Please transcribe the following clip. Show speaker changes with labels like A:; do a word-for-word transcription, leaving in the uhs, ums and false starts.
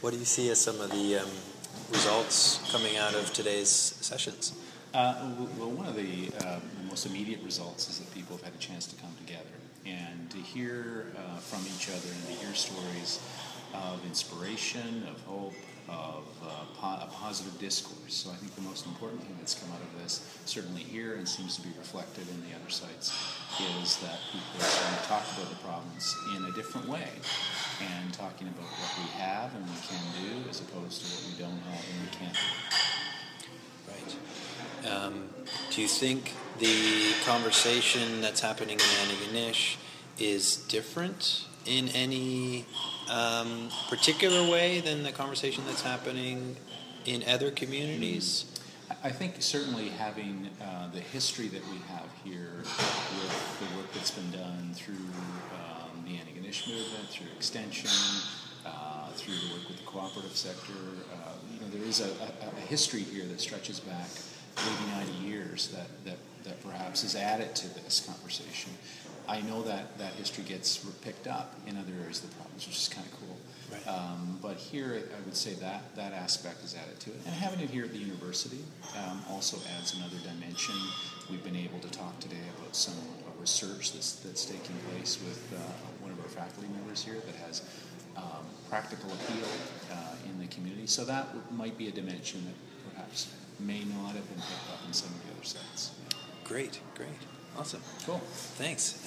A: What do you see as some of the um, results coming out of today's sessions?
B: Uh, well, one of the uh, most immediate results is that people have had a chance to come together and to hear uh, from each other and to hear stories of inspiration, of hope, of uh, po- a positive discourse. So I think the most important thing that's come out of this, certainly here and seems to be reflected in the other sites, is that people are starting to talk about the problems in a different way and talking about what we have and we can do as opposed to what we don't have and we can't do.
A: Right. Um, do you think the conversation that's happening in Antigonish is different in any um, particular way than the conversation that's happening in other communities?
B: I think certainly having uh, the history that we have here with the work that's been done through um, the Antigonish movement, through extension, uh, through the work with the cooperative sector, uh, you know, there is a, a, a history here that stretches back maybe ninety years that, that, that perhaps is added to this conversation. I know that that history gets picked up in other areas of the province, which is kind of cool.
A: Right.
B: Um, but here, I would say that that aspect is added to it. And having it here at the university um, also adds another dimension. We've been able to talk today about some uh, research that's, that's taking place with uh, one of our faculty members here that has um, practical appeal uh, in the community. So that might be a dimension that perhaps may not have been picked up in some of the other sites.
A: Great, great. Awesome.
B: Cool.
A: Thanks.